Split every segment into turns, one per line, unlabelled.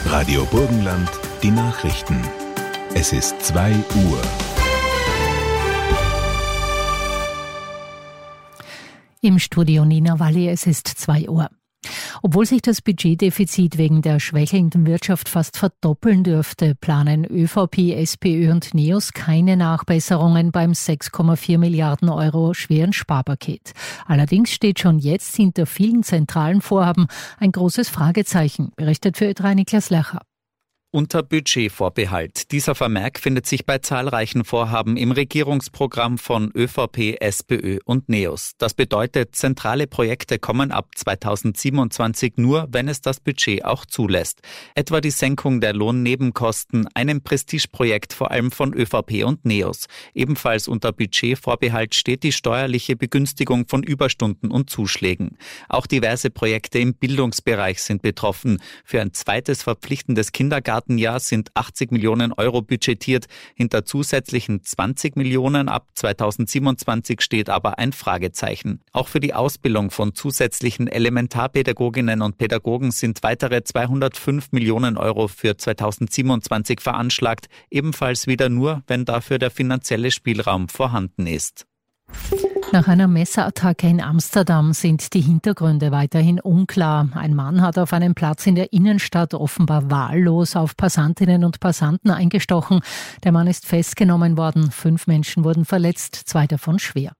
Radio Burgenland, die Nachrichten. Es ist 2 Uhr.
Im Studio Nina Walli, es ist 2 Uhr. Obwohl sich das Budgetdefizit wegen der schwächelnden Wirtschaft fast verdoppeln dürfte, planen ÖVP, SPÖ und NEOS keine Nachbesserungen beim 6,4 Milliarden Euro schweren Sparpaket. Allerdings steht schon jetzt hinter vielen zentralen Vorhaben ein großes Fragezeichen, berichtet für Ö3 Niklas Lercher.
Unter Budgetvorbehalt. Dieser Vermerk findet sich bei zahlreichen Vorhaben im Regierungsprogramm von ÖVP, SPÖ und NEOS. Das bedeutet, zentrale Projekte kommen ab 2027 nur, wenn es das Budget auch zulässt. Etwa die Senkung der Lohnnebenkosten, einem Prestigeprojekt vor allem von ÖVP und NEOS. Ebenfalls unter Budgetvorbehalt steht die steuerliche Begünstigung von Überstunden und Zuschlägen. Auch diverse Projekte im Bildungsbereich sind betroffen. Für ein zweites verpflichtendes Kindergartenjahr sind 80 Millionen Euro budgetiert. Hinter zusätzlichen 20 Millionen ab 2027 steht aber ein Fragezeichen. Auch für die Ausbildung von zusätzlichen Elementarpädagoginnen und Pädagogen sind weitere 205 Millionen Euro für 2027 veranschlagt. Ebenfalls wieder nur, wenn dafür der finanzielle Spielraum vorhanden ist.
Nach einer Messerattacke in Amsterdam sind die Hintergründe weiterhin unklar. Ein Mann hat auf einem Platz in der Innenstadt offenbar wahllos auf Passantinnen und Passanten eingestochen. Der Mann ist festgenommen worden. 5 Menschen wurden verletzt, 2 davon schwer.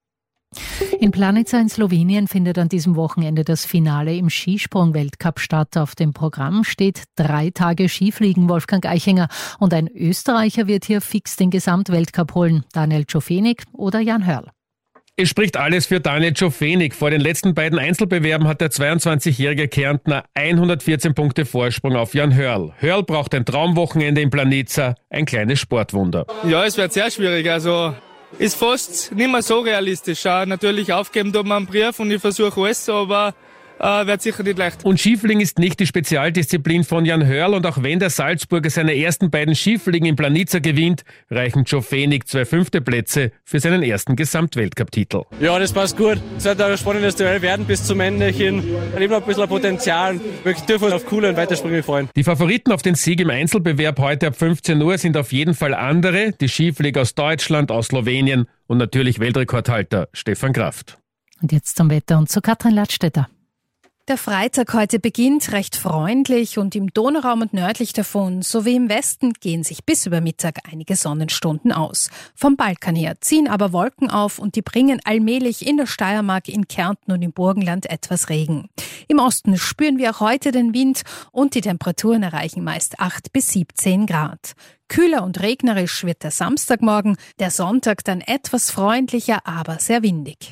In Planica in Slowenien findet an diesem Wochenende das Finale im Skisprung-Weltcup statt. Auf dem Programm steht 3 Tage Skifliegen, Wolfgang Eichinger. Und ein Österreicher wird hier fix den Gesamtweltcup holen. Daniel Czofenik oder Jan Hörl.
Es spricht alles für Daniel Czofenik. Vor den letzten beiden Einzelbewerben hat der 22-jährige Kärntner 114 Punkte Vorsprung auf Jan Hörl. Hörl braucht ein Traumwochenende in Planica, ein kleines Sportwunder.
Ja, es wird sehr schwierig. Also ist fast nicht mehr so realistisch. Natürlich aufgeben tut man einen Brief und ich versuche alles, aber wird sicher nicht leicht.
Und Skifliegen ist nicht die Spezialdisziplin von Jan Hörl und auch wenn der Salzburger seine ersten beiden Skifliegen in Planica gewinnt, reichen Czofenik 2 5. Plätze für seinen ersten Gesamtweltcup-Titel.
Ja, das passt gut. Es wird ein spannendes Duell werden bis zum Ende hin. Ich habe noch ein bisschen Potenzial. Wir dürfen auf coole und Weitersprünge freuen.
Die Favoriten auf den Sieg im Einzelbewerb heute ab 15 Uhr sind auf jeden Fall andere, die Skiflieger aus Deutschland, aus Slowenien und natürlich Weltrekordhalter Stefan Kraft.
Und jetzt zum Wetter und zu Katrin Ladstätter.
Der Freitag heute beginnt recht freundlich und im Donauraum und nördlich davon sowie im Westen gehen sich bis über Mittag einige Sonnenstunden aus. Vom Balkan her ziehen aber Wolken auf und die bringen allmählich in der Steiermark, in Kärnten und im Burgenland etwas Regen. Im Osten spüren wir auch heute den Wind und die Temperaturen erreichen meist 8 bis 17 Grad. Kühler und regnerisch wird der Samstagmorgen, der Sonntag dann etwas freundlicher, aber sehr windig.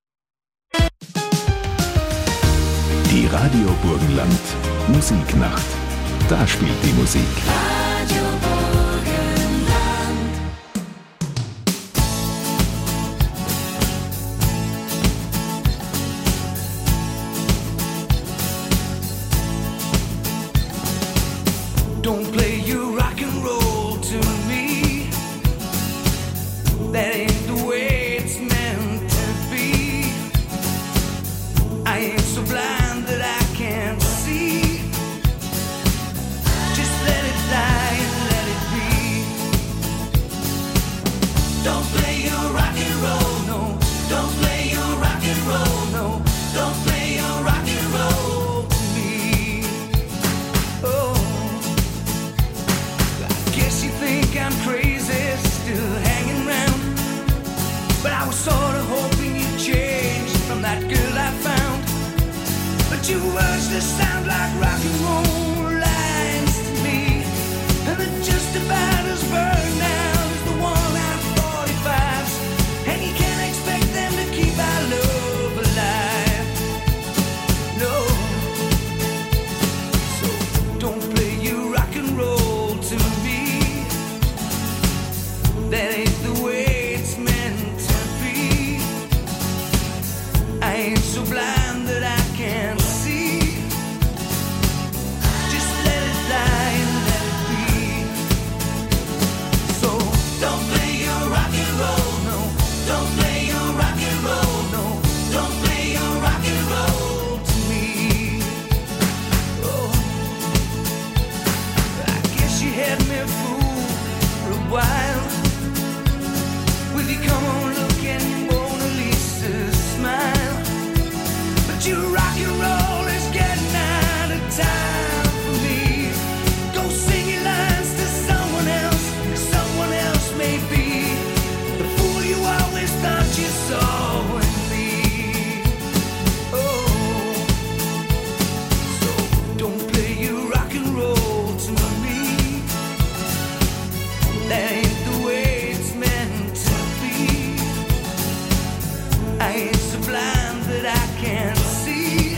Die Radio Burgenland Musiknacht. Da spielt die Musik.
Radio Burgenland.
Don't play your rock and roll to me. That ain't the way it's meant to be. I ain't so blind. Don't play your rock and roll, no. Don't play your rock and roll, no. Don't play your rock and roll to me. Oh, I guess you think I'm crazy, still hanging around. But I was sort of hoping you'd change from that girl I found. But your words just sound like rock and roll lines to me, and they're just about as burned out. And you can't expect them to keep our love alive. No. So don't play your rock and roll to me. That ain't the way it's meant to be. I ain't so blind that I can't see. while. Will you come on, look and Mona Lisa's smile? But your rock and roll is getting out of time for me. Go sing your lines to someone else maybe. The fool you always thought you saw in me. Oh, so don't play your rock and roll to me. That ain't the way it's meant to be. I ain't so blind that I can't see.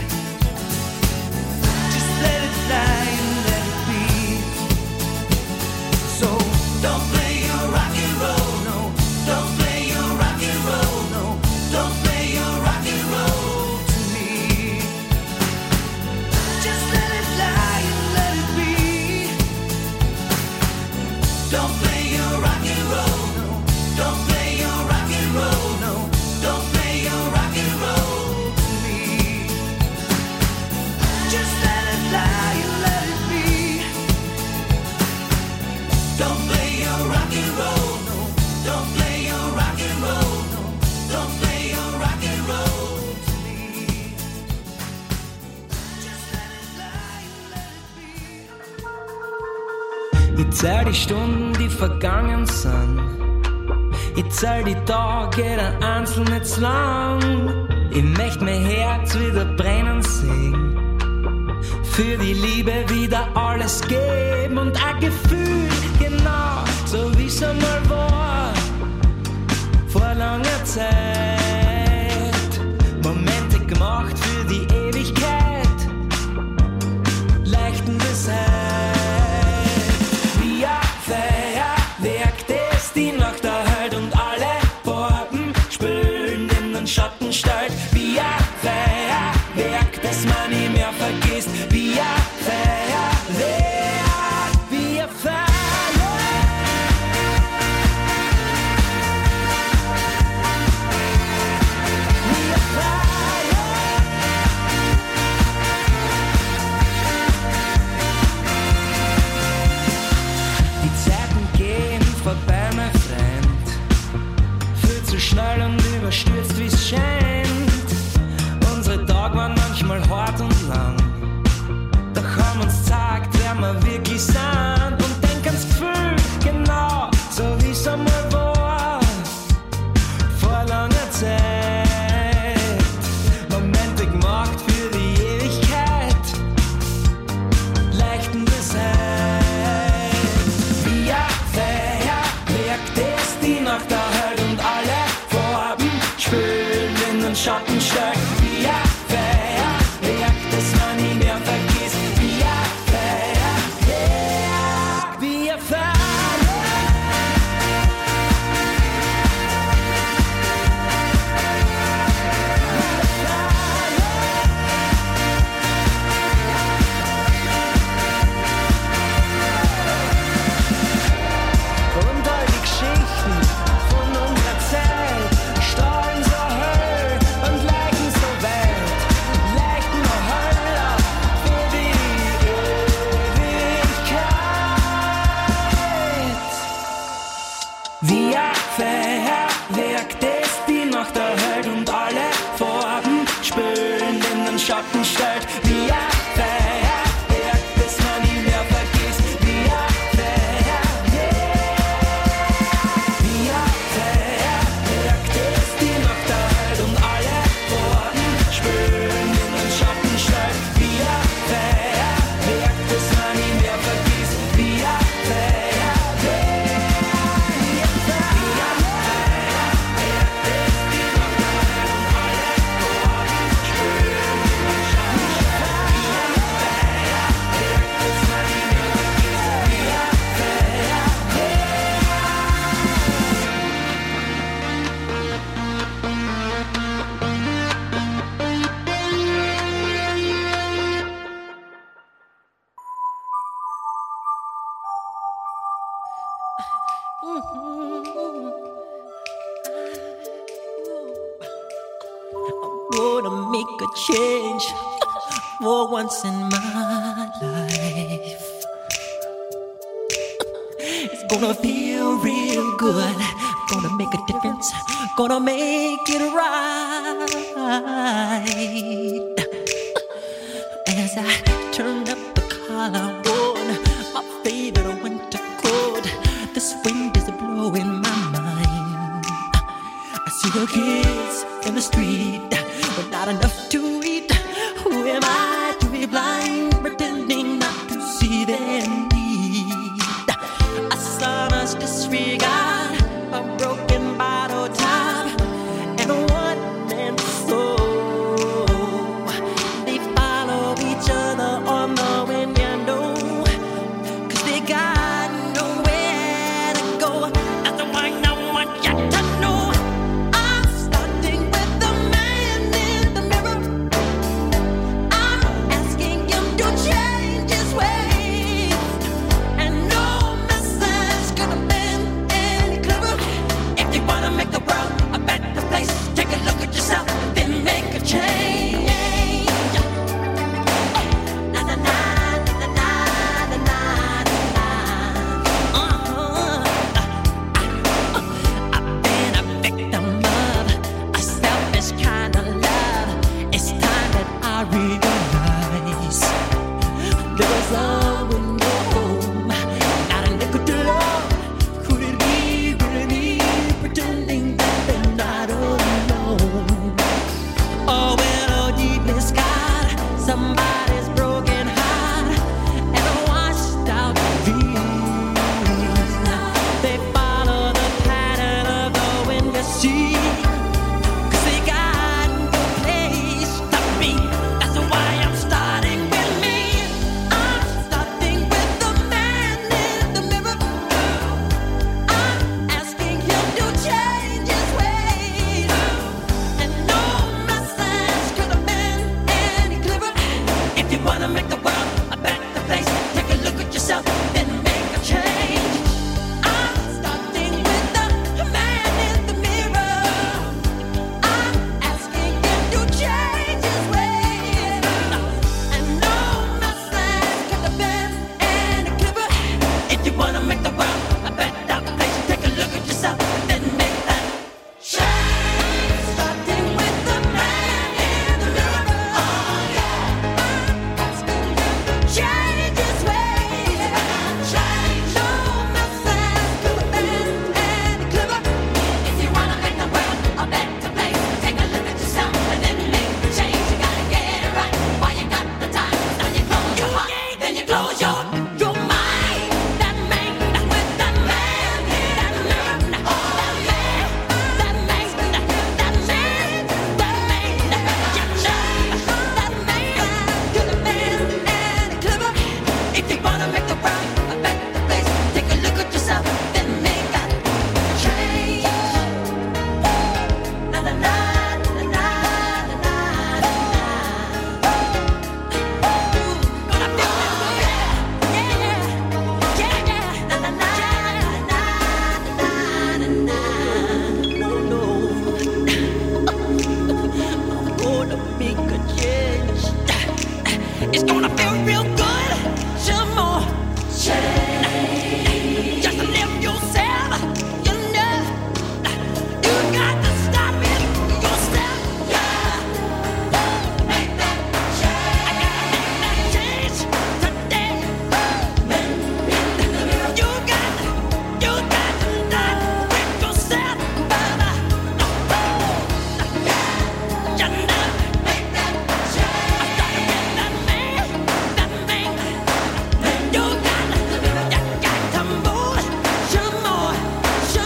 Just let it fly and let it be. So don't play your rock and roll, no. Don't play your rock and roll, no. Don't play your rock and roll to me. Just let it fly and let it be. Don't play your rock and roll, no. Don't play your rock and roll, no. Don't play your rock and roll to me. Just let it fly and let it be. Don't play your rock and roll, no. Don't play your rock and roll, no. Don't play your rock and roll to me. Just let it fly and let it be. Ich zähl die Stunden, die vergangen sind. Ich zähl die Tage, jeder einzeln nicht zu lang. Ich möcht mein Herz wieder brennen sehen. Für die Liebe wieder alles geben und ein Gefühl, genau so wie's einmal war. Vor langer Zeit. Momente gemacht für die Ewigkeit. Leichten Bescheid. Wie ein Feuerwerk, das die Nacht erhält und alle Farben spülen in den Schatten stellt. Wie ein Feuerwerk, das man nie mehr vergisst. Wie ein Feuerwerk, wie ein Feuerwerk. Wie ein Feuerwerk. Die Zeiten gehen vorbei, mein Freund. Viel zu schnell und überstürzt, wie's scheint. Unsere Tage waren manchmal hart und lang. Doch haben uns gezeigt, wer wir wirklich sind. Und denk ans Gefühl, genau so wie's einmal war. Vor langer Zeit. Momente gemacht für die Ewigkeit. Leichten Bescheid. Wie ein Feuerwerk, das die Nacht erhält und alle Farben spülen in den Schatten steigt. Wie ein Feuerwerk, das man nie mehr vergisst. Wie ein Feuerwerk, wie ein Feuerwerk. Und all die Geschichten von unserer Zeit strahlen so hell und leichen so weit, leichten noch heller für die Ewigkeit. Wie ein Feuerwerk, das die Nacht erhält und alle Farben spülen in den Schatten stellt. Wie ein Feuerwerk, das man nie mehr vergisst. Wie ein Feuerwerk. Wie ein Feuerwerk, das die Nacht erhält und alle Farben spülen in den Schatten stellt. Wie ein Feuerwerk, das man nie mehr vergisst. Wie ein Feuerwerk. Wie ein Feuerwerk, das die Nacht erhält und alle Farben spülen in den Schatten stellt. Wie ein Feuerwerk, das man nie mehr vergisst. Wie ein
Gonna make a change for once in my life. It's gonna feel feel real good. Gonna make a difference, gonna make it right. As I turn up the collarbone, my favorite winter coat, this wind is blowing my mind. I see the kids in the street with not enough to eat. Who am I to be blind, pretending not to see their need? A sonorous disregard, a broken bottle top, and a one-man soul. They follow each other on the wind, you know, 'cause they got nowhere to go. That's the one I want you to know. I'm starting with the man in the mirror. I'm asking him to change his ways, and no message could have been any clearer. If you wanna make the world a better place, take a look at yourself, then make a change. Na na na na na na na na. I've been a victim of a selfish kind of love. It's time that I realize there was love in your home, not a nickel to love. Could it be really pretending that they're not alone? Oh, well, oh, deeply scarred, somebody's broken heart and a washed out dreams. They follow the pattern of the wind, you see, 'cause they got no place to be. That's why I'm starting with me. I'm starting with the man in the mirror. I'm asking him to change his ways, and no message could have been any clearer. If you wanna make the world a better place, take a look at yourself, then make a change. I'm starting with the man in the mirror. I'm asking him to change his ways, and no message could have been any clearer. If you wanna make the world a better place, take a look at yourself, then make that change. Starting with the man in the mirror. Oh yeah. I'm asking him to change his ways. Change. No message could have been any clearer. If you wanna make the world a better place, take a look at yourself and then make the change. You gotta get it right while you got the time. Now you close your heart, then you close your mind. That man, with that man in that mirror. That man, that man, that man, that man, you know, that man could have been any clearer. If you wanna make the world a better place, take a look at yourself, then make that change. Na na na na na na na. Gonna feel it, yeah, yeah, yeah. Na na na na na na na. No, no. I'm gonna make a change. It's gonna feel real good. Some more change. Just live yourself. You know, you got to stop it yourself. Yeah, make that change. I gotta make that change today. You got to not with yourself, brother. You know, make that change. I gotta get that man. You got to move some more. You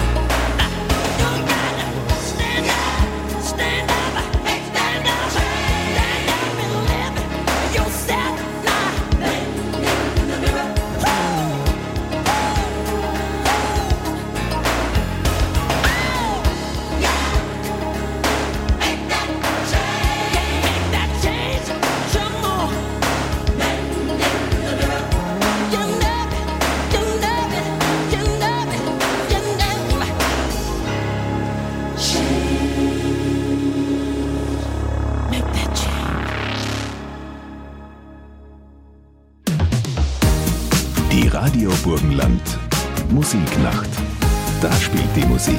got to stand up, stand up and live yourself now. Make that change some more. You love it, you love it, you love it, you love it. Make that change.
Die Radio Burgenland Musiknacht. Da spielt die Musik.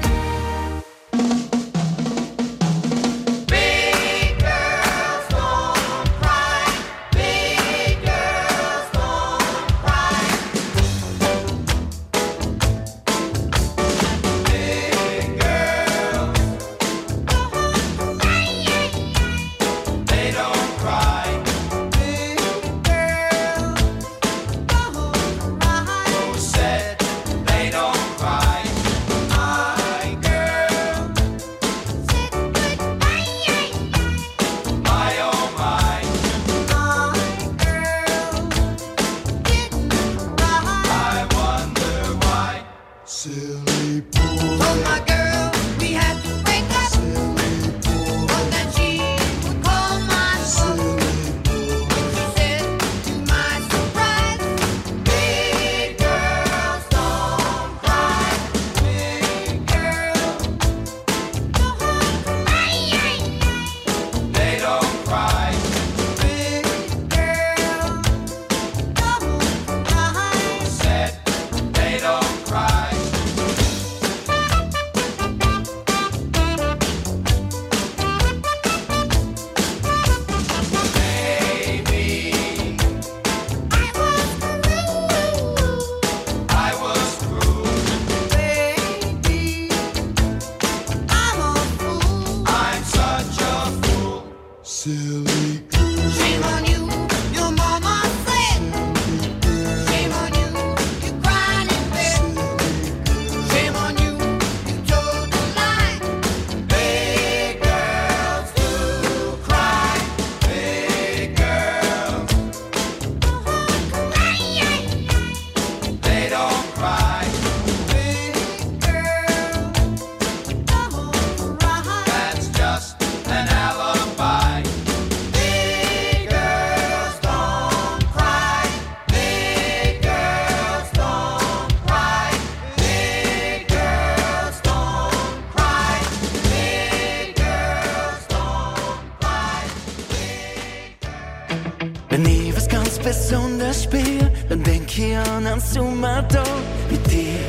Wenn ich was ganz Besonderes spiel, dann denk ich an einen Sommertag mit dir.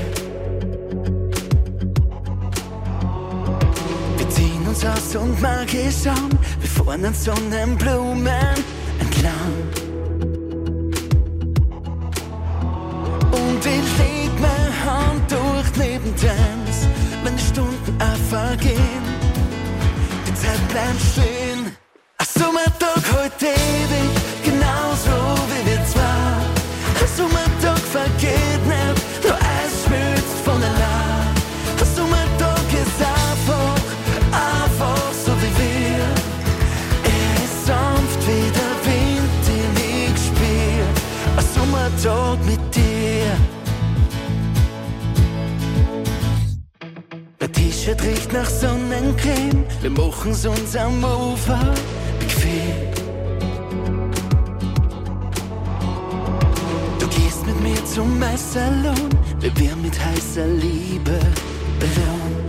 Wir ziehen uns aus und magisch an, wir fahren an Sonnenblumen entlang. Und ich leg meine Hand durch neben deins, wenn die Stunden vergehen, die Zeit bleibt stehen. Ein Sommertag heute ewig, genauso wie wir zwei. Ein Sommertag vergeht nicht, nur Eis schmilzt von allein. Ein Sommertag ist einfach so wie wir. Er ist sanft wie der Wind, den ich spiel. Ein Sommertag mit dir. Der T-Shirt riecht nach Sonnencreme, wir machen's uns am Ufer bequem. Du gehst mit mir zum Salon, wir werden mit heißer Liebe belohnt.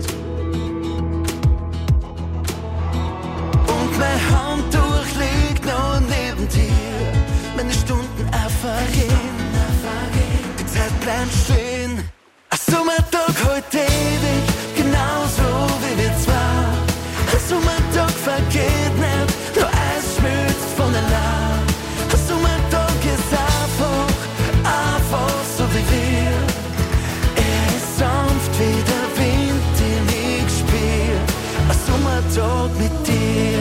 Und meine Hand durchliegt noch neben dir, wenn die Stunden vergehen, die Zeit bleibt stehen. Ein Sommertag heute ewig, genauso wie wir zwei. Ein Sommertag vergeht nicht, nur Eis schmilzt von allein. Ein Sommertag ist einfach so wie wir. Er ist sanft wie der Wind, den ich spiel. Ein Sommertag mit dir.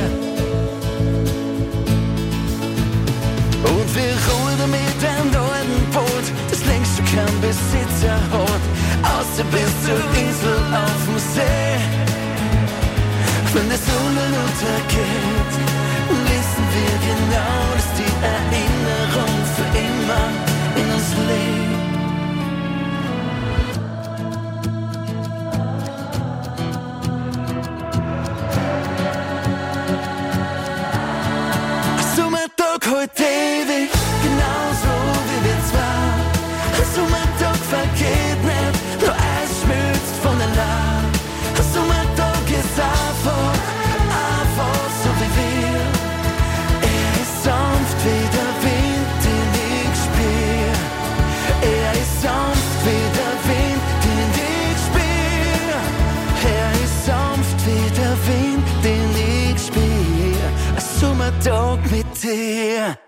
Und wir rudern mit einem neuen Boot, das längst schon kein Besitzer hat, außer bis zur Insel auf dem See. Wenn der Sonne untergeht, wissen wir genau, dass die Erinnerung für immer in uns lebt. Ein Sommertag heute ewig, genauso wie wir zwei. Ein Sommertag vergeht nicht, nur Eis schmilzt von allein. Ein Sommertag ist einfach so wie Tier.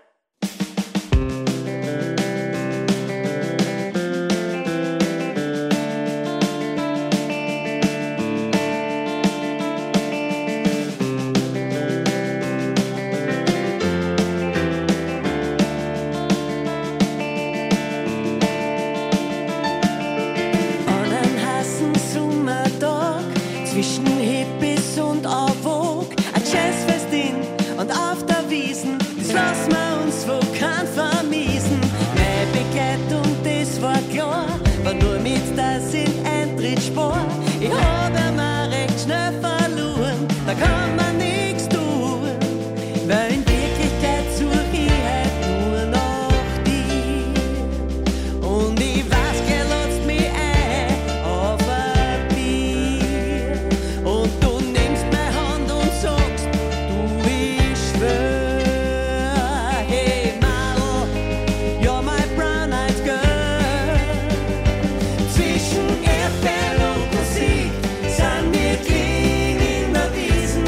Zwischen Hippies und Avog, ein Jazzfestin und auf der Wiesen, das lassen wir uns wo kein vermiesen. Meine Begleitung, das war klar, war nur mit das in Eintrittsspor. Ich habe mir recht schnell verloren, da kann man nichts tun, weil in Wirklichkeit suche ich halt nur noch die. Und ich weiß, gell, lässt mich ein auf ein Bier. Und du nimmst meine Hand und sagst, du, ich schwör, hey Madel, you're my brown-eyed girl. Zwischen Erdbeeren und Musik sind wir clean in der Wiesen.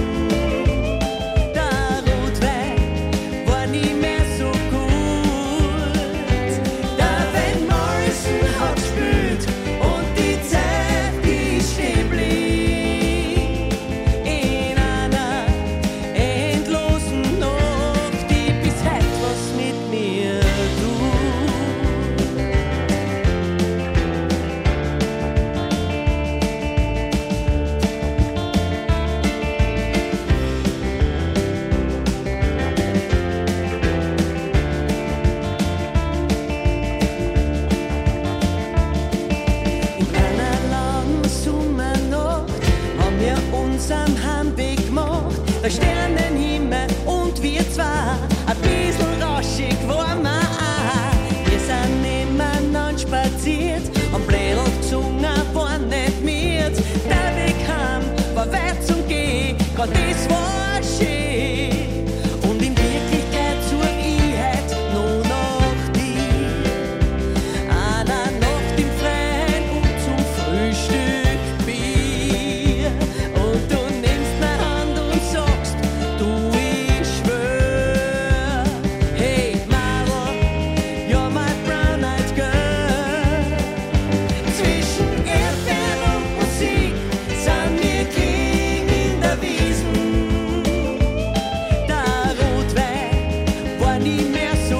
Der Rotwein war nie mehr so gut. Der Van Morrison hat gespielt und die Zeit, die stehen blieb. In einer endlosen Nacht, die bis heute was mit mir tut. In einer langen Sommernacht haben wir uns am Heimweg gemacht. Der Sternenhimmel und wir zwei, ein bisschen rauschig waren wir auch. Wir sind nebeneinander spaziert, am Blädel gesungen, war nicht mit. Der Weg heim war weit zum Gehen, grad das war schön. Und in Wirklichkeit such ich heut nur noch die. Einer Nacht im Freien und zum Frühstück Bier. Und du nimmst meine Hand und sagst, du, ich schwör, hey Madel, you're my brown-eyed girl. Zwischen Erdbeeren und Musik sind wir clean in der Wiesen. Der Rotwein war nie mehr so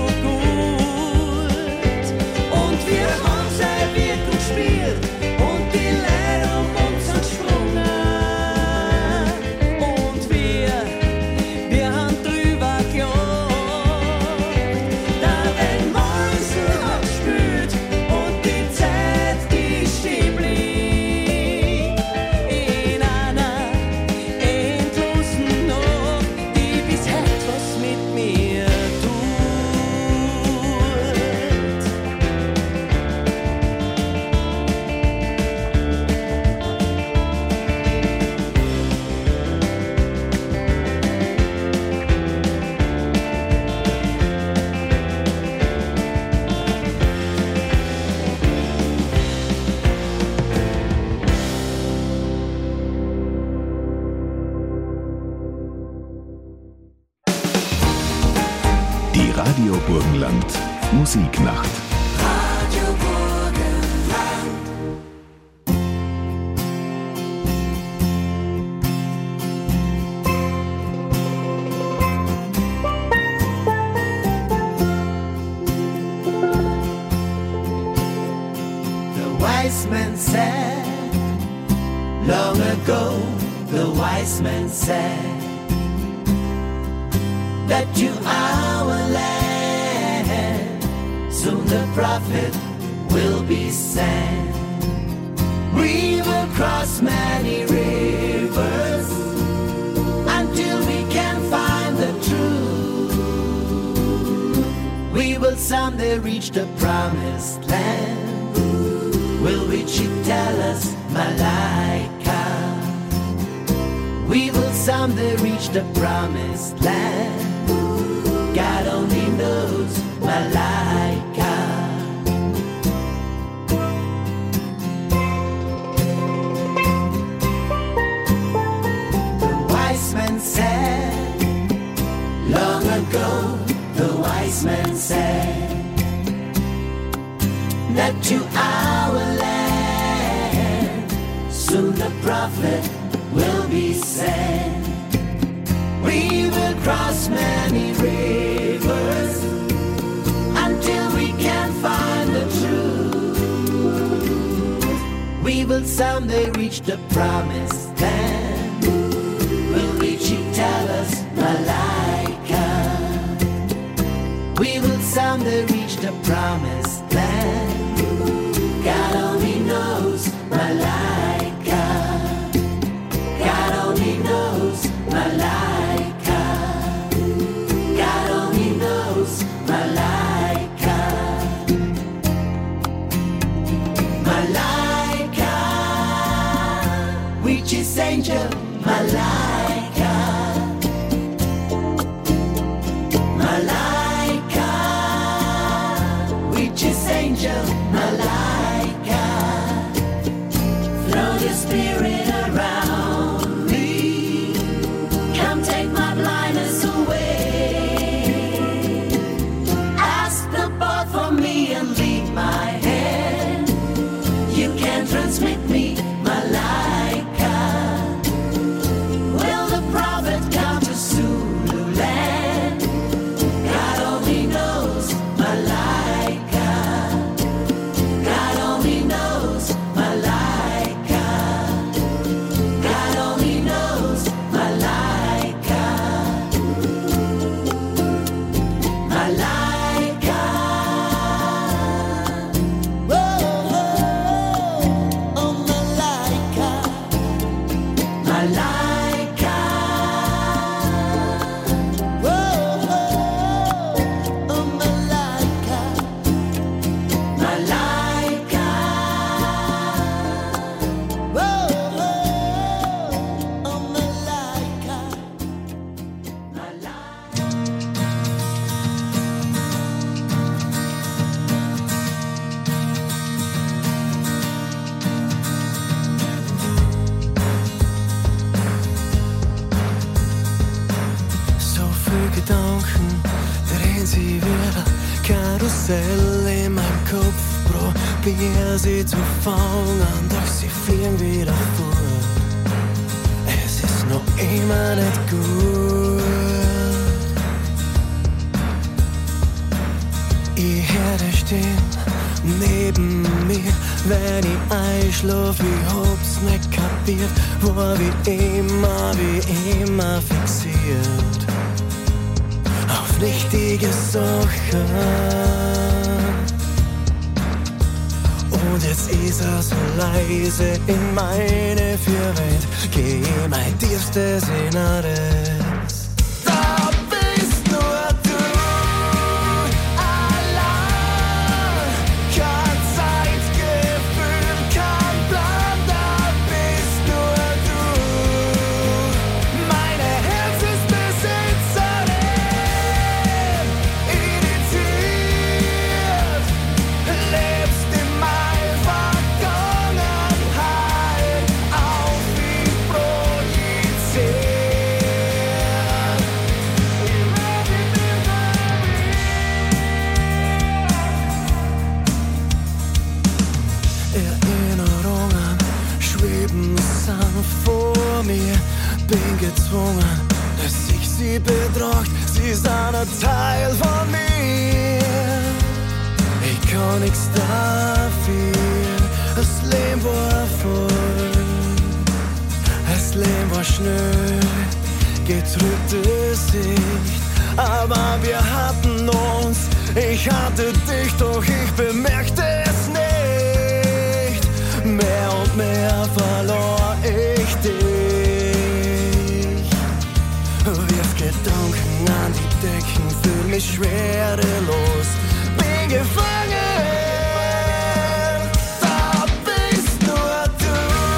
gut. Und wir haben seine Wirkung gespielt und die Leute um uns entsprungen. Und wir haben drüber gelacht. Der Van Morrison hat gespielt und die Zeit, die stehen blieb. In einer endlosen Nacht, die bis heute was mit mir tut.
Die Radio Burgenland Musiknacht.
Radio Burgenland. The wise man said, long ago, the wise man said, that you our land, soon the prophet will be sent. We will cross many rivers until we can find the truth. We will someday reach the promised land. Will Wichita tell us, Malaika? We will someday reach the promised land. God only knows, Malaika. The wise man said, long ago, that to our land soon the prophet will be sent. We will cross many rivers until we can find the truth. We will someday reach the promised land. We'll reach it, tell us, Malaika. We will someday reach the promised land. God only knows, Malaika. God only knows, Malaika. God only knows, Malaika. Malaika, which is angel, Malaika. Malaika, which is angel, Malaika. Throw your spirit around me. Come take my blindness away. Ask the board for me and lead my hand. You can transmit me, Malaika. Will the prophet come to Zululand? God only knows, Malaika. God only knows, Malaika. God only knows, Malaika. Malaika. Whoa, oh, Malaika. Malaika. Whoa, oh, Malaika. Malaika. Whoa, oh, Malaika.
So viele Gedanken drehen sie wieder Karussell in meinem Kopf. Probier sie zu fangen, doch sie fliegen wieder fort. Es ist noch immer nicht gut. Ich höre dich stehen neben mir, wenn ich einschlaf. Ich hab's nicht kapiert, war wie immer fixiert auf nichtige Sachen. Und jetzt ist er so leise in meine vier Welt. Geh mein tiefstes Inneres. Da bist nur du allein. Kein Zeitgefühl, kein Plan. Da bist nur du. Meine Herzensbesitzerin, irritiert, lebst in meiner Vergangenheit auf mich projiziert. Erinnerungen schweben sanft vor mir. Bin gezwungen, dass ich sie betrachtet. Sie ist ein Teil von mir. Ich kann nichts dafür. Das Leben war voll. Das Leben war schnell. Getrübte Sicht. Aber wir hatten uns. Ich hatte dich, doch ich bemerkte es nicht. Mehr und mehr verlor ich dich. Wirf Gedanken an die Decken, fühl mich schwerelos. Bin gefangen. Da bist nur du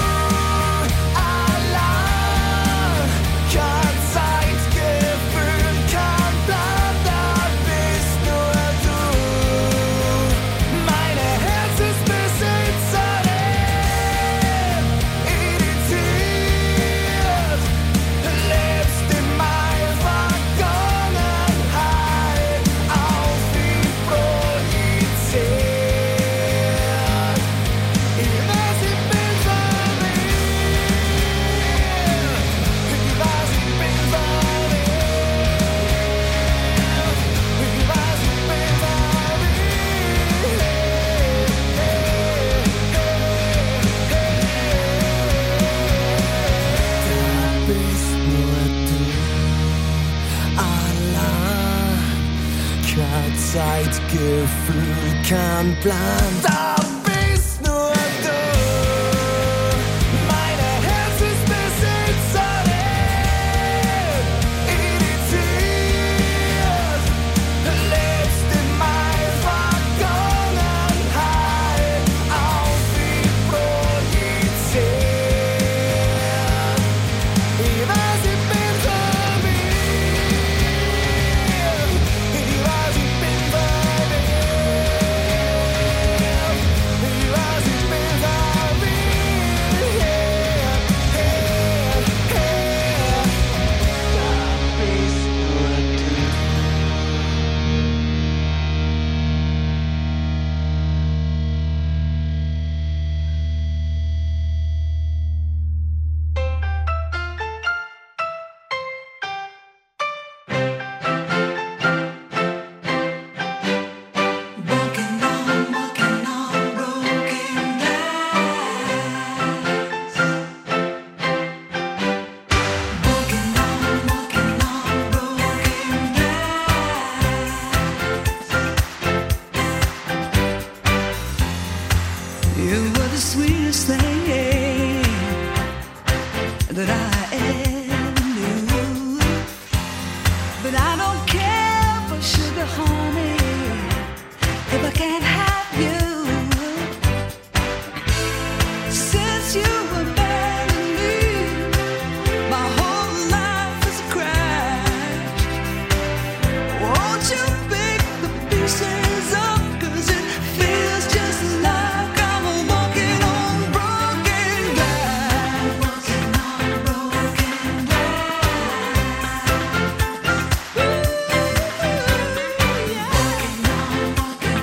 allein. Kein Zeitgefühl, kein Plan. Da bist nur du. Meine Herzensbesitzerin, irritiert, lebst in meiner Vergangenheit auf mich projiziert. Gefühl, kein Plan. Da bist nur du, meine Herzensbesitzerin, irritiert, lebst in meiner Vergangenheit, auf mich projiziert. Ich weiß, ich bin verwirrt, ich weiß, ich bin verwirrt, ich weiß, ich bin verwirrt, da bist nur du.
Walking on broken glass. Walking on broken glass. You were the sweetest thing that I ever knew, but I don't care for sugar, honey, if I can't have you. Since you abandoned me, my whole life is a crash. Won't you pick the pieces up, 'cause it feels just like I'm walking on broken glass. Walking on broken glass. Ooh, yeah. Walking on broken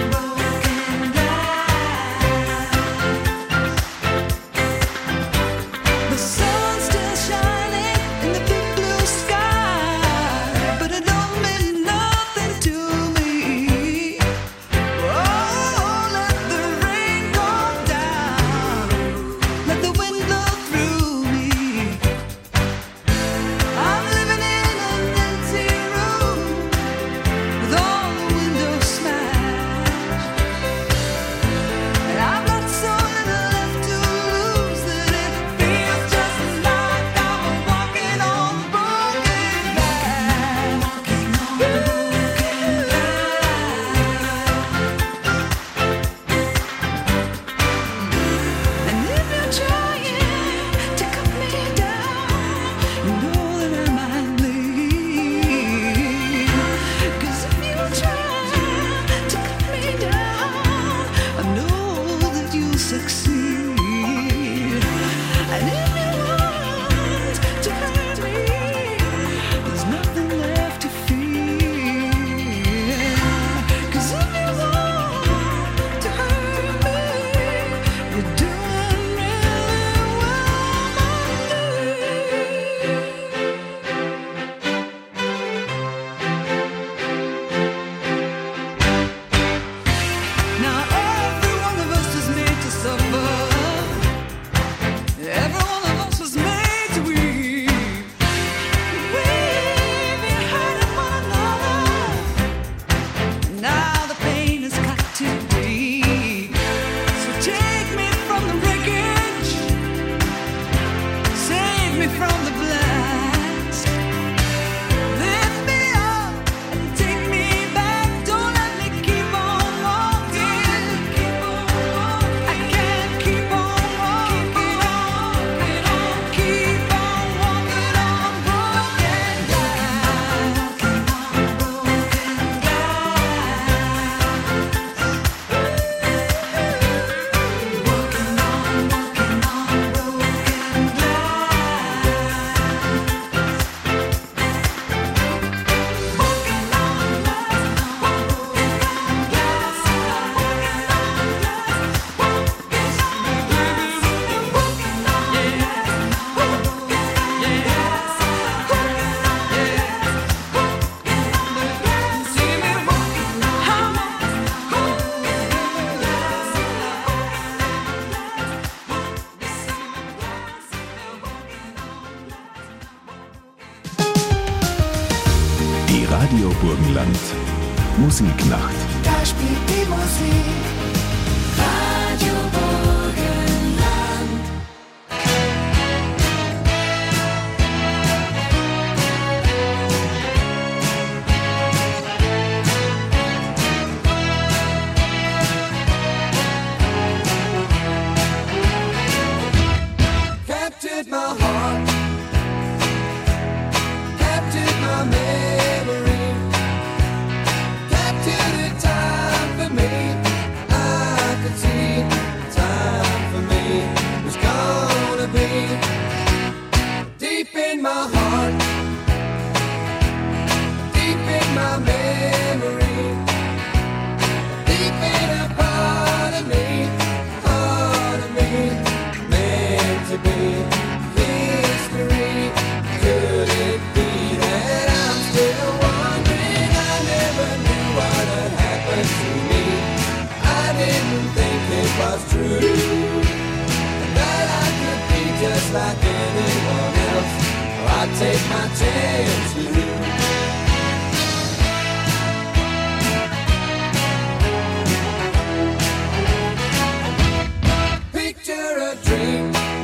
glass. The sun's still shining in the big blue sky, but it don't mean nothing to me. Oh, let the rain go down, let the wind blow through me. I'm living in an empty room with all the windows smashed, and I've got so little left to lose that it feels just like I'm walking on broken glass. Walking on broken glass. And if you're trying to cut me down, you know that I might bleed. 'Cause if you're trying to cut me down, I know that you'll succeed. And if you want to hurt me, there's nothing left to fear. 'Cause if you want to hurt me, you're doing really well, my dear. Now every one of us is made to suffer. Every one of us is made to weep. We've been hurting one another. Now the pain has got too deep. So take me from the wreckage, save me from the blast. Lift me up and take me back. Don't let me keep on walking. I can't keep on walking on. Keep on walking on broken glass. Walking on broken
Die Radio Burgenland Musiknacht.
spielt die Musik. Radio Burgenland.
Captured my heart, captured my memory, captured a time for me. I could see time for me was gonna be deep in my heart, deep in my memory, deep in a part of me, meant to be history. Could it be that I'm still wondering? I never knew what had happened to me. I didn't think it was true, that I could be just like anyone else. I'd take my chance with you. Picture a dream,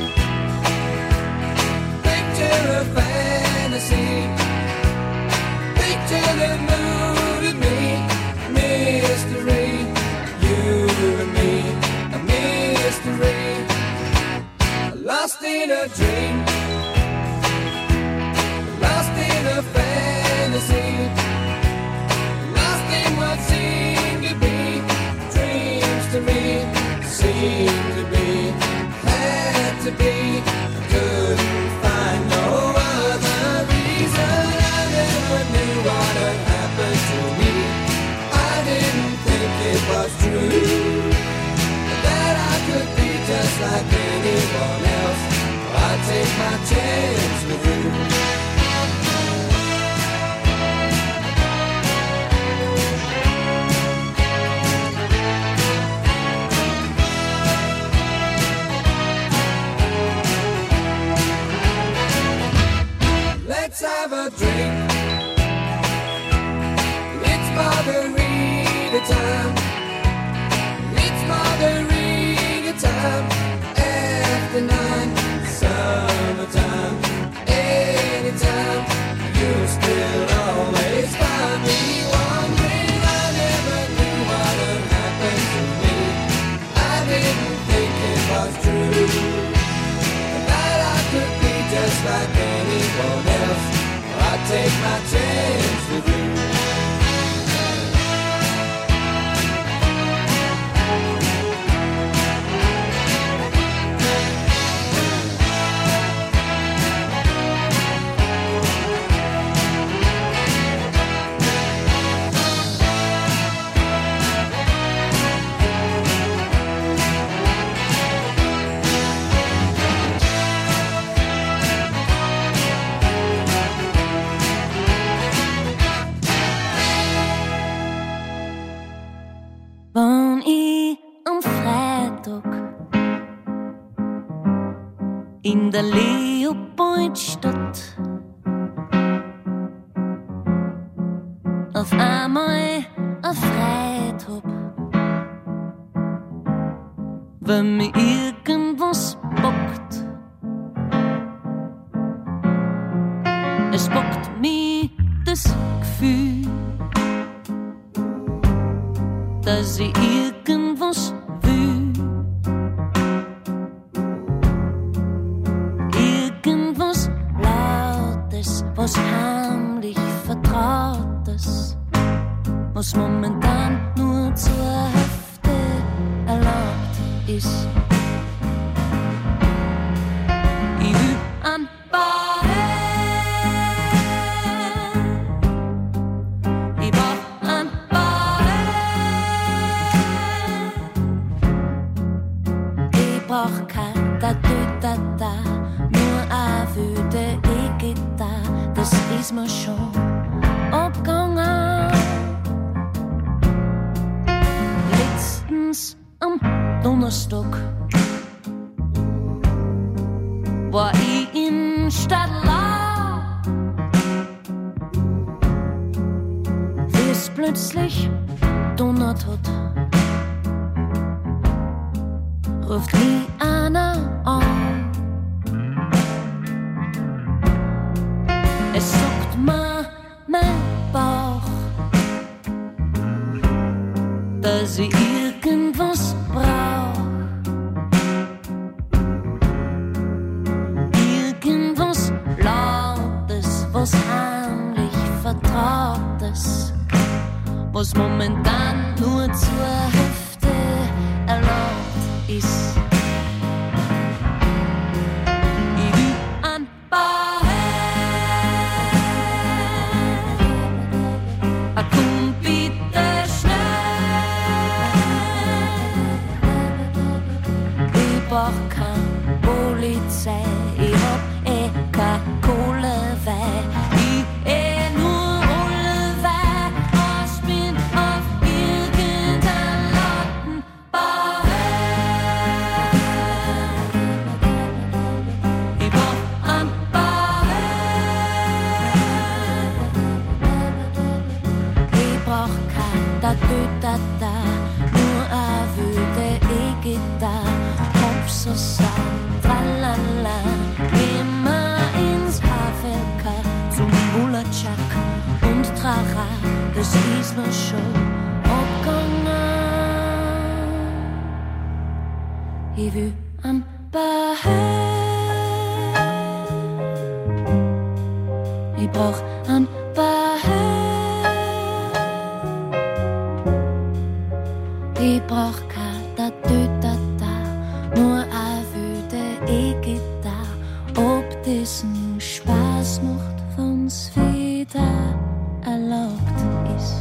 picture a fantasy, picture the mood of me, mystery, you and me, a mystery, lost in a dream, lost in a fantasy, lost in what seemed to be dreams to me, seemed to be, had to be, couldn't find no other reason. I never knew what had happened to me. I didn't think it was true, that I could be just like anyone else. I'd take my chance with you. Let's have a drink. It's margarita time. It's margarita time. After 9, summertime. Anytime, you'll still always find me wondering. I never knew what had happened to me. I didn't think it was true, that I could be just like anyone else. I'd take my chance with you.
Wann ich am Freitag in der Leopoldstadt auf einmal eine Freiheit hab, wenn mir irgendwas bockt. Es bockt mich das Gefühl, dass ich irgendwas will. Irgendwas Lautes, was heimlich Vertrautes, was momentan nur zur Hälfte erlaubt ist. Ich will am Ball, ich brauch am Ball, ich brauch kein Tattoo-Tata, nur eine wüde E-Gitarre, das ist mir schon abgegangen. Letztens am Donnerstag war ich in Stadtlau, wie es plötzlich
donnert hat, ruft mich einer an. Es sagt mir mein Bauch, dass ich irgendwas brauch. Irgendwas Lautes, was heimlich Vertrautes, was momentan nur zur Hälfte erlaubt ist. Ich will ein Bauch, komm bitte schnell. Ich brauch keine Polizei, ich hab keine Kohle, weil ich nur Rollerweih aus bin auf irgendein Lattenbau. Ich brauch ein Bauch, ich brauch kein Tatütata, nur eine wilde E-Gitarre, Hopsasa, tralala, immer ins Havelka zum Bulacak und Trara, das ist mir schon abgegangen. Ich will ein Bauch, ich brauch ein Bauch, ich brauch kein Tatütata, nur eine wilde E-Gitarre, ob diesen Spaß macht, wenn's wieder erlaubt ist.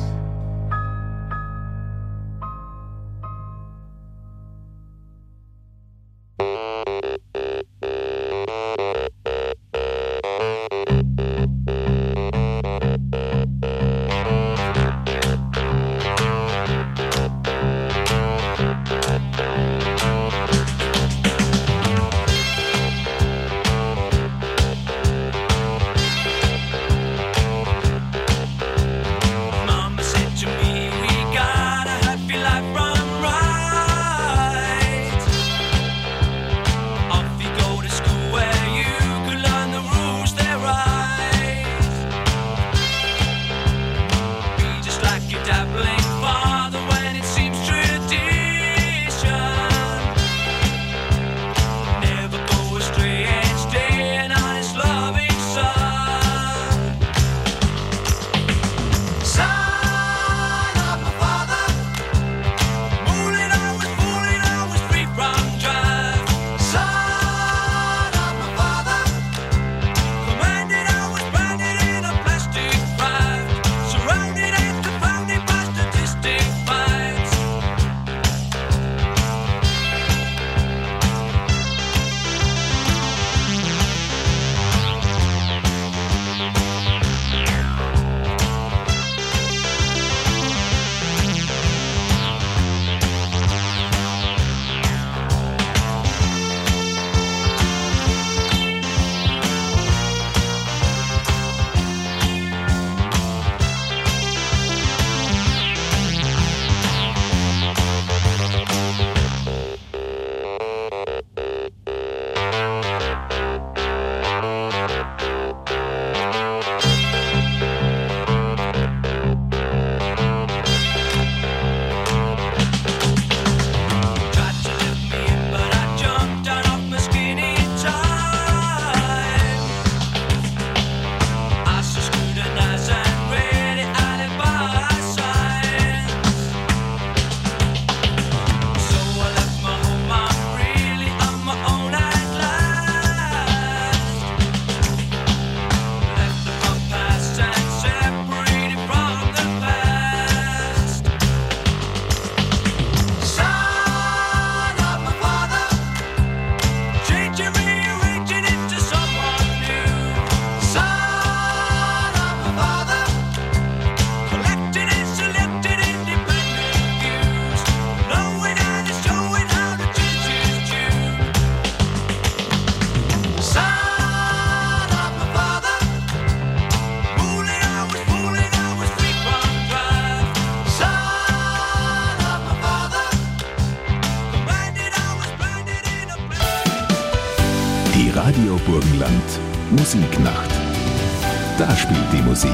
Radio Burgenland Musiknacht. Da spielt die Musik.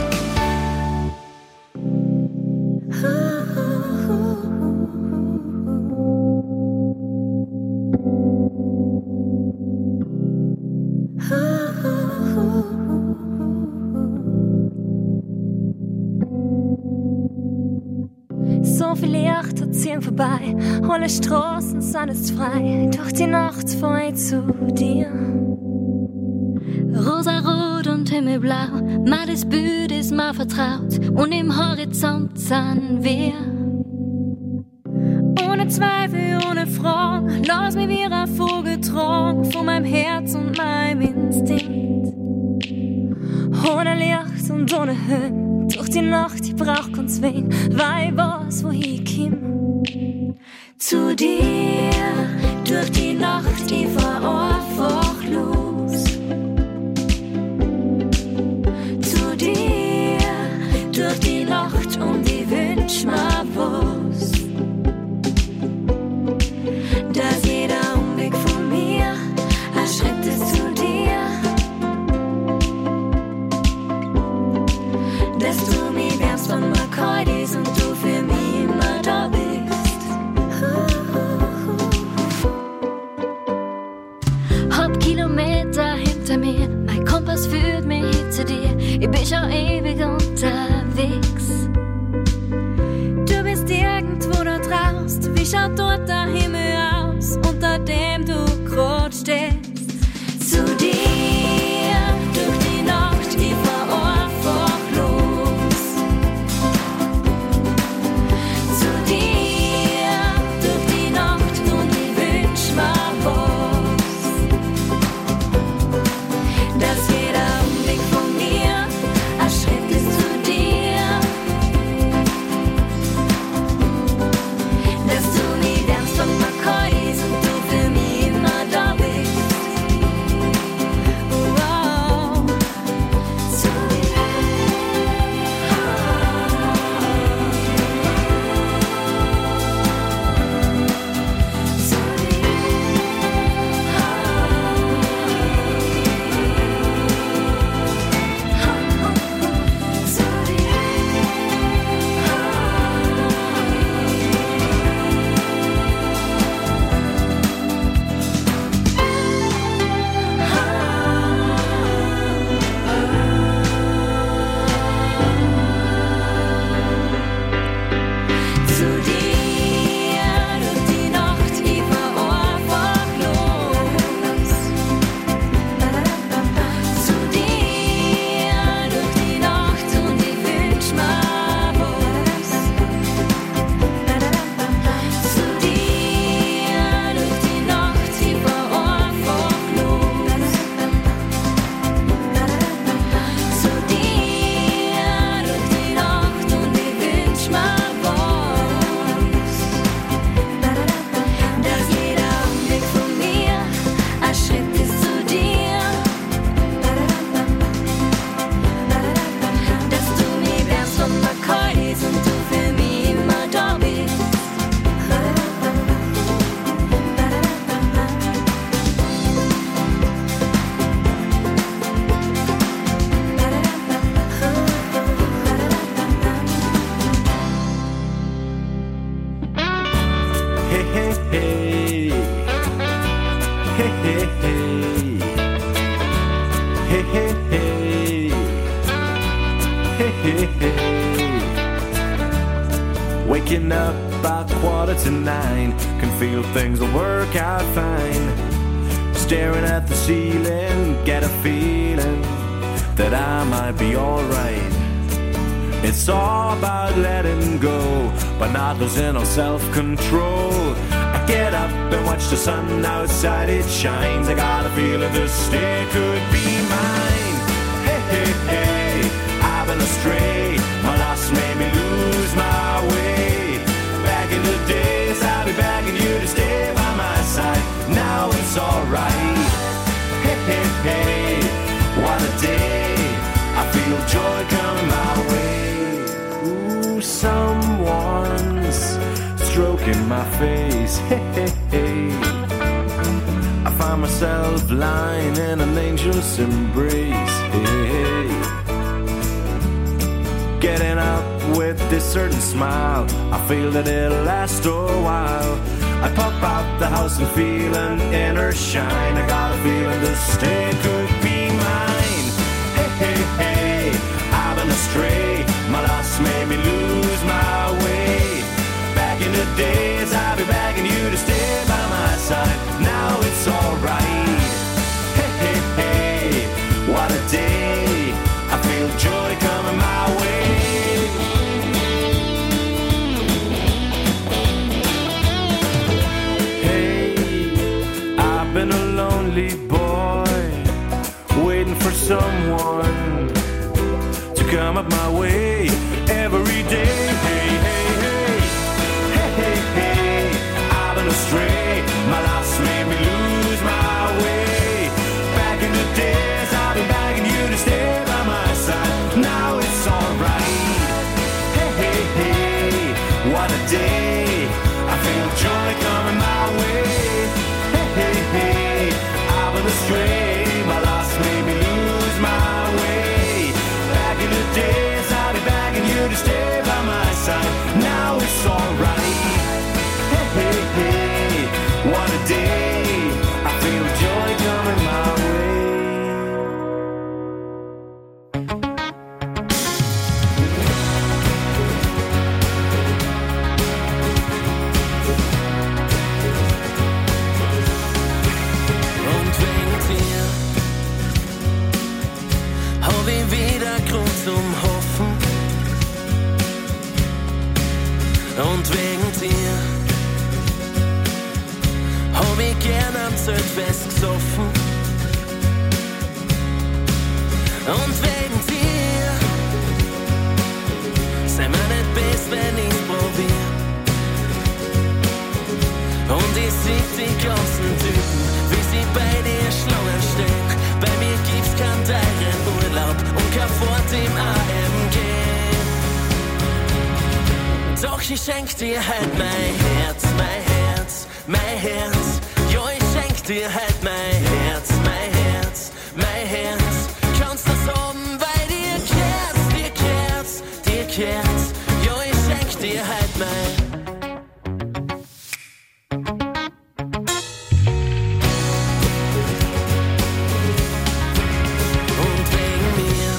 So viele Yachten ziehen vorbei, alle Straßen sind jetzt frei, durch die Nacht fahr ich zu dir.
Rosarot und himmelblau, mal das Bild ist mir vertraut und im Horizont sind wir.
Ohne Zweifel, ohne Fragen, lass mich wie ein Vogel tragen von meinem Herz und meinem Instinkt. Ohne Licht und ohne Höhen, durch die Nacht, ich brauch keinen Zwing, weil ich weiß, wo ich komm.
Zu dir, durch die Nacht, ich fahr einfach los. Zu dir, durch die Nacht und ich wünsch mir was. Dass jeder Umweg von mir ein Schritt ist zu dir. Dass du mich wärmst, wenn mir kalt ist und du für mich immer da bist. Hab Kilometer hinter mir, mein Kompass führt mich hin zu dir. Ich bin schon ewig unterwegs.
Du bist irgendwo da draußen, wie schaut dort der Himmel aus, unter dem du grad stehst.
Zu dir, durch die Nacht, ich fahr einfach los. Zu dir, durch die Nacht und ich wünsch mir was. Dass jeder Umweg von mir ein Schritt ist zu dir. Dass du mich wärmst, wenn mir kalt ist und du für mich immer da bist.
Wow.
Zu dir. Zu dir, durch die Nacht, ich fahr einfach los. Zu dir, durch die Nacht und ich wünsch mir was. Zu dir, durch die Nacht, ich fahr einfach los. Zu dir, durch die Nacht und ich wünsch mir dass jeder Umweg von mir ein Schritt ist zu dir. Dass du mich wärmst, wenn mir kalt ist und du für mich immer da bist.
Hey, hey, hey. Hey, hey, hey. Hey, hey, hey. Hey, hey, hey. Waking up by 8:45, can feel things will work out fine. Staring at the ceiling, get a feeling that I might be alright. It's all about letting go, but not losing our self-control. I get up and watch the sun outside, it shines. I got a feeling this day could be mine. Hey, hey, hey, I've been astray. My loss made me lose my way. Back in the days, I'll be begging you to stay by my side. Now it's alright. Hey, hey, hey, what a day. I feel joy coming my way. Ooh, someone's stroking my face. Hey, hey, hey. I find found myself lying in an angel's embrace. Hey, hey. Getting up with this certain smile, I feel that it'll last a while. I pop out the house and feel an inner shine. I got a feeling this day could be mine. Hey, hey, hey, I've been astray. My loss made me lose my way. Back in the days, I'll be begging you to stay by my side. Now it's alright. Hey, hey, hey, what a day. I feel joy coming my way. Hey, I've been a lonely boy, waiting for someone to come up my way every day. Hey, hey, hey, hey, hey, hey, I've been astray. My loss made me lose my way. Back in the days, I've been begging you to stay by my side. Now it's alright. Hey, hey, hey, what a day. I feel joy coming my way. Hey, hey, hey, I've been astray. My loss made me lose my way. Back in the days, I'll be begging you to stay by my side. Now it's alright. Hey, hey, hey, what a day. I feel joy coming my way.
Und wegen dir hab ich wieder Grund zum Hoffen. Und wegen dir hab ich gern am Zeltfest gesoffen. Und wegen dir sei mir nicht best, wenn ich's probier. Und ich sieh die ganzen Typen, wie sie bei dir Schlangen stehen. Bei mir gibt's keinen teuren Urlaub und kein Fort im AMG. Doch ich schenk dir halt mein Herz, mein Herz, mein Herz. Jo, ich schenk dir halt mein Herz, mein Herz, mein Herz. Kannst das oben bei dir kehrt's, dir kehrt's, dir kehrt's. Jo, ich schenk dir halt mein. Und wegen mir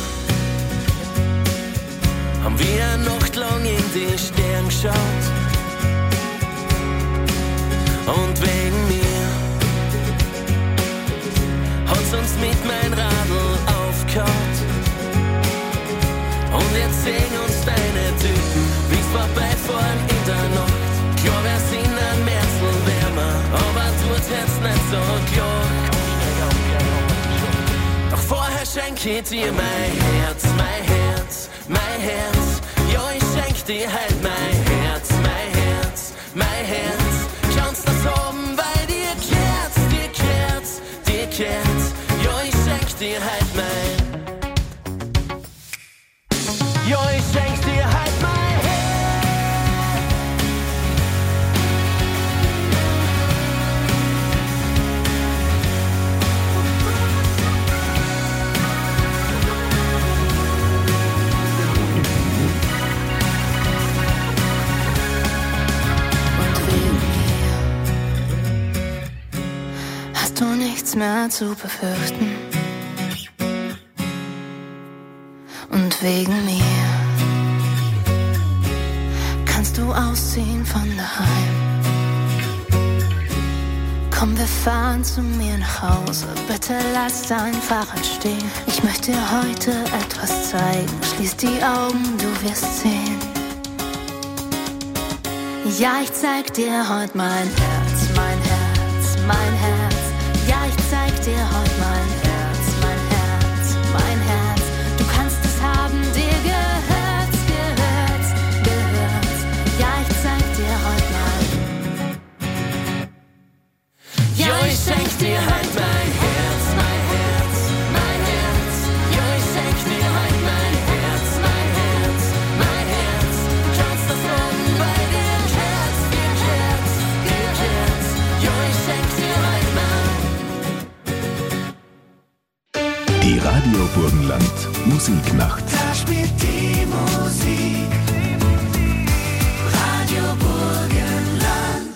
haben wir eine Nacht lang in die Sterne geschaut. Und wegen mir hat's uns mit mein Radl aufgehaut. Und jetzt sehen uns deine Typen, wie's vorbeifahren in der Nacht. Klar, wir sind ein Märzel wärmer, aber tut jetzt nicht so klar. Doch vorher schenk ich dir mein Herz, mein Herz, mein Herz. Ja, ich schenk dir halt mein Herz, mein Herz, mein Herz. Kannst das oben bei dir kehrt's, dir kehrt's, dir kehrt's. Ja, ich schenk dir halt mein. Ja, ich schenk dir halt mein Herz.
Hast du nichts mehr zu befürchten? Und wegen mir kannst du ausziehen von daheim. Komm, wir fahren zu mir nach Hause. Bitte lass dein Fahrrad stehen. Ich möchte dir heute etwas zeigen. Schließ die Augen, du wirst sehen. Ja, ich zeig dir heute mein Herz, mein Herz, mein Herz. Ja, ich zeig dir heute mein Herz, mein Herz, mein Herz. Du kannst es haben, dir gehört's, gehört's, gehört's. Ja, ich zeig dir heute mein. Ja, ich schenk dir halt mein Herz, mein Herz, mein Herz. Ja, ich schenk dir halt mein Herz, mein Herz, mein Herz. Du kannst das oben bei dir kehrt's, dir kehrt's, dir kehrt's. Ja, ich schenk dir halt mein.
Radio Burgenland Musiknacht.
Da spielt die Musik. Radio Burgenland.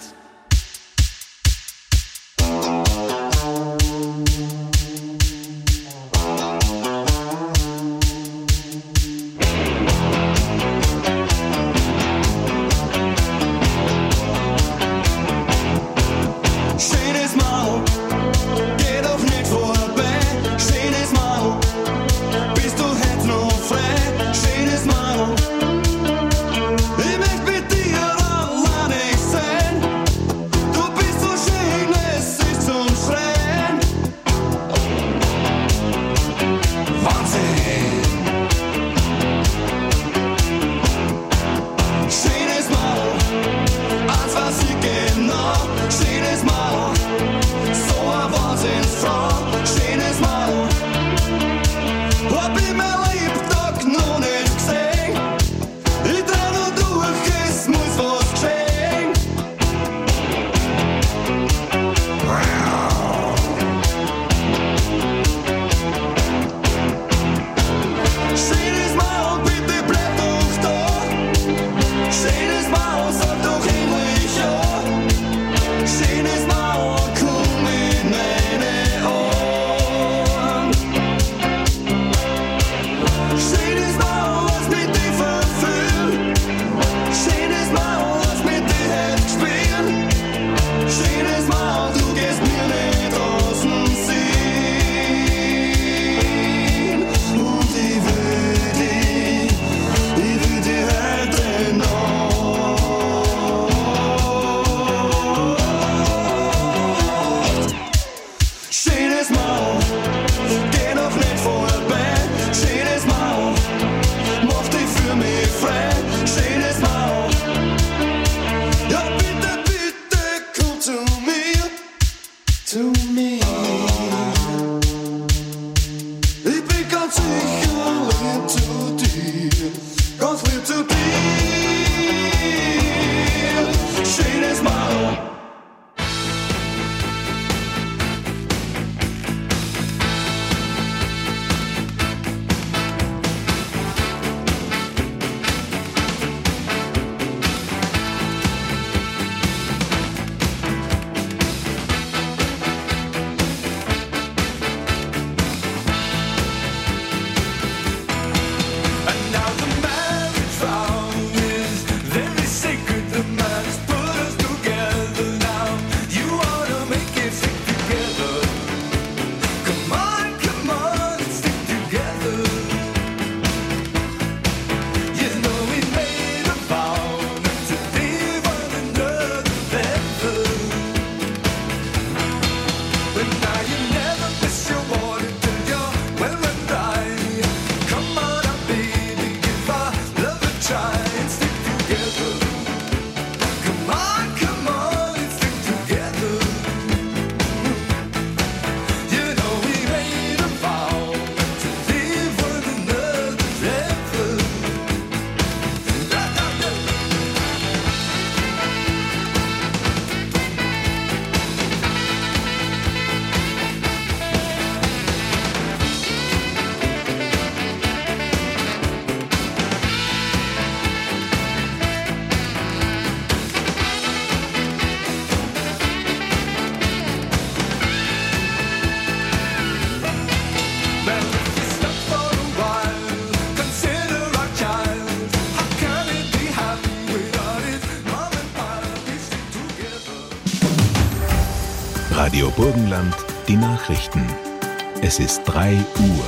Schönes Maul, geh doch nicht vorbei. Schönes Maul, bist du heute noch frei? Schönes Maul, ich möchte mit dir alleine sein. Du bist so schön, es ist zum Schreien. Wahnsinn. Schönes Maul, eins weiß ich genau. Schönes Maul, so ein Wahnsinnsfrau. Schönes Maul, hab ich mein Lebtag noch nicht gesehen. Ich dreh nur durch, es muss was geschehen. Schönes Maul, bitte bleib doch da. Schönes Maul, sag doch endlich ja. Schönes Maul, komm in meine Ohren. Schönes Maul, lass mich dich verführen. Schönes Maul, lass mich dich heute spielen. Schönes Maul, du gehst mir nicht aus dem Sinn. Und ich will dich heute noch. Schönes Maul, geh doch nicht vorbei. Schönes Maul, mach dich für mich frei. Schönes Maul, ja bitte, bitte komm zu mir, zu mir. Ich bin ganz sicher lieb zu dir, ganz lieb zu dir. Schönes Maul. And now the marriage vow is very sacred. The man has put us together now. You ought to make it stick together. Come on, let's stick together. You know we made a vow not to leave one another ever. But now you never miss your water till you're well and dry. Come on up, baby, give our love a try and stick together. Come on, let's stick together. You know we made a vow not to leave one another ever. Well, if we stop for a while, consider our child. How can it be happy without its mom and pop? We stick together.
Radio Burgenland, die Nachrichten. Es ist 3 Uhr.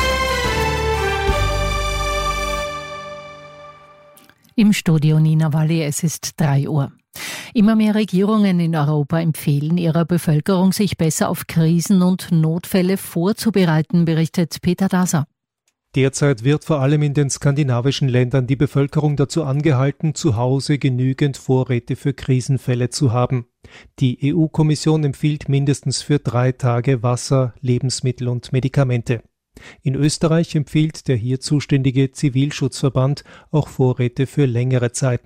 Im Studio Nina Walli, es ist 3 Uhr. Immer mehr Regierungen in Europa empfehlen ihrer Bevölkerung, sich besser auf Krisen und Notfälle vorzubereiten, berichtet Peter Daser.
Derzeit wird vor allem in den skandinavischen Ländern die Bevölkerung dazu angehalten, zu Hause genügend Vorräte für Krisenfälle zu haben. Die EU-Kommission empfiehlt mindestens für 3 Tage Wasser, Lebensmittel und Medikamente. In Österreich empfiehlt der hier zuständige Zivilschutzverband auch Vorräte für längere Zeiten.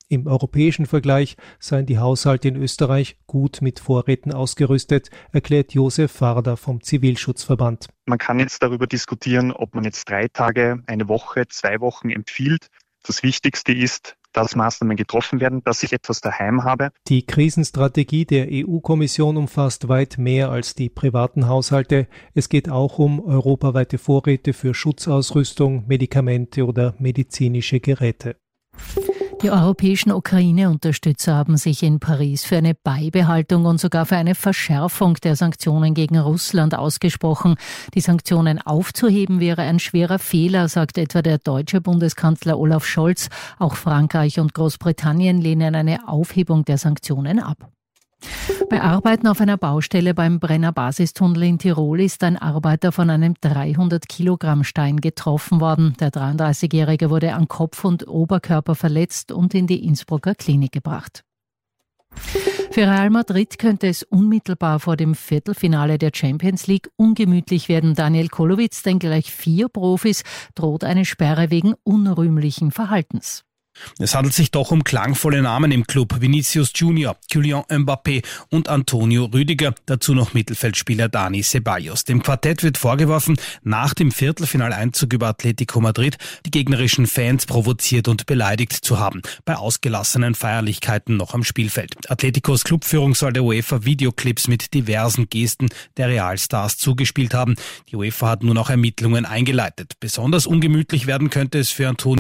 Im europäischen Vergleich seien die Haushalte in Österreich gut mit Vorräten ausgerüstet, erklärt Josef Farder vom Zivilschutzverband.
Man kann jetzt darüber diskutieren, ob man jetzt 3 Tage, eine Woche, 2 Wochen empfiehlt. Das Wichtigste ist, dass Maßnahmen getroffen werden, dass ich etwas daheim habe.
Die Krisenstrategie der EU-Kommission umfasst weit mehr als die privaten Haushalte. Es geht auch um europaweite Vorräte für Schutzausrüstung, Medikamente oder medizinische Geräte.
Die europäischen Ukraine-Unterstützer haben sich in Paris für eine Beibehaltung und sogar für eine Verschärfung der Sanktionen gegen Russland ausgesprochen. Die Sanktionen aufzuheben wäre ein schwerer Fehler, sagt etwa der deutsche Bundeskanzler Olaf Scholz. Auch Frankreich und Großbritannien lehnen eine Aufhebung der Sanktionen ab. Bei Arbeiten auf einer Baustelle beim Brenner Basistunnel in Tirol ist ein Arbeiter von einem 300-Kilogramm-Stein getroffen worden. Der 33-Jährige wurde an Kopf und Oberkörper verletzt und in die Innsbrucker Klinik gebracht. Für Real Madrid könnte es unmittelbar vor dem Viertelfinale der Champions League ungemütlich werden. Daniel Kolowitz, denn gleich 4 Profis droht eine Sperre wegen unrühmlichen Verhaltens.
Es handelt sich doch um klangvolle Namen im Club. Vinicius Junior, Kylian Mbappé und Antonio Rüdiger. Dazu noch Mittelfeldspieler Dani Ceballos. Dem Quartett wird vorgeworfen, nach dem Viertelfinaleinzug über Atletico Madrid die gegnerischen Fans provoziert und beleidigt zu haben. Bei ausgelassenen Feierlichkeiten noch am Spielfeld. Atleticos Clubführung soll der UEFA Videoclips mit diversen Gesten der Realstars zugespielt haben. Die UEFA hat nun auch Ermittlungen eingeleitet. Besonders ungemütlich werden könnte es für Antonio